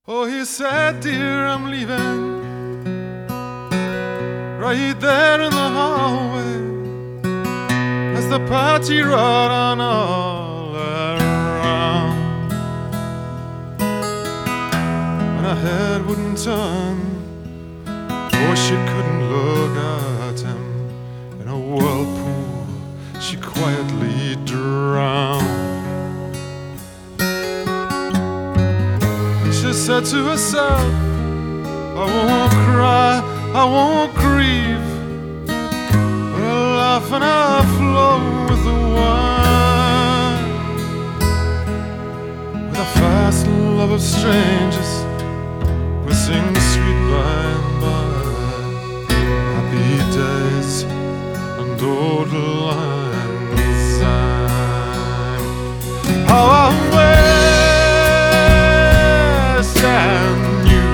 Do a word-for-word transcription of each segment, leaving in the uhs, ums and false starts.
Oh, he said, dear, I'm leaving, right there in the hallway, as the party roared on all around, and her head wouldn't turn, for she couldn't look at him. In a whirlpool she quietly drowned. She said to herself, I won't cry, I won't grieve, but I'll laugh and I'll flow with the wine. With a fast love of strangers, we'll sing sweet by and by, happy days and old lang syne. How I wish and you,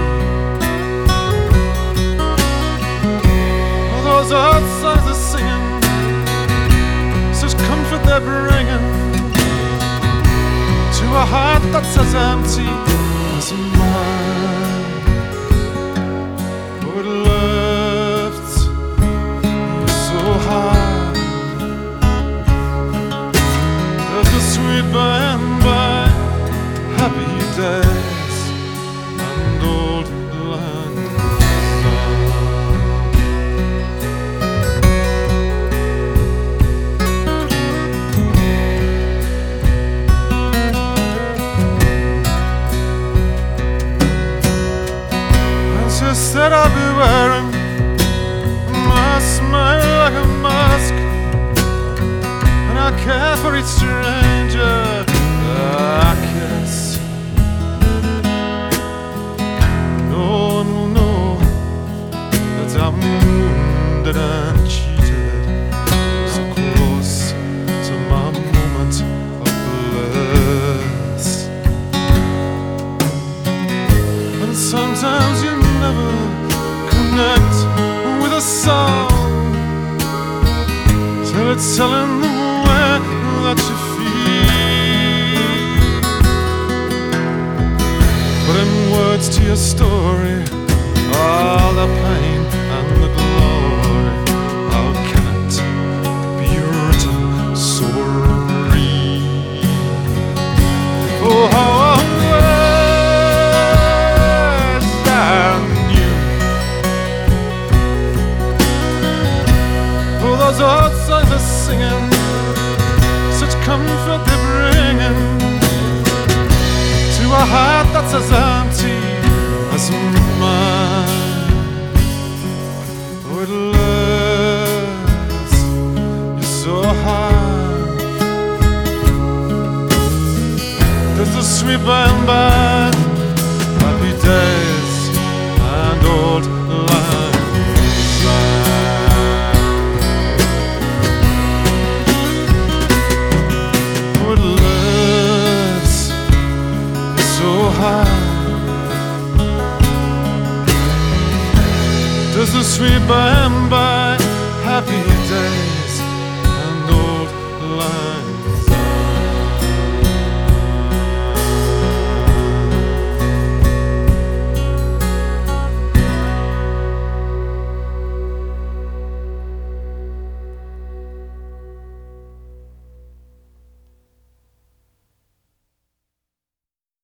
those old songs are singing, such comfort they're bringing to a heart that's as empty as mine. Oh, it lifts you so high, there's the sweet by and by, happy days and old lang She said I'll be wearing my smile like a mask, and I'll care for each stranger I kiss. No one will know that I'm wounded and cheated, so close to my moment of bliss. And sometimes you never connect with a song till it's telling the way that you feel. But in words to your story, all the pain and the glory, how can it be written so real? Oh, how I those old songs are singing, such comfort they're bringing to a heart that's as empty as mine. Oh, it lifts you so high, there's the sweet by and by, happy days and old lang syne. Does the sweet by and by, happy days and old lang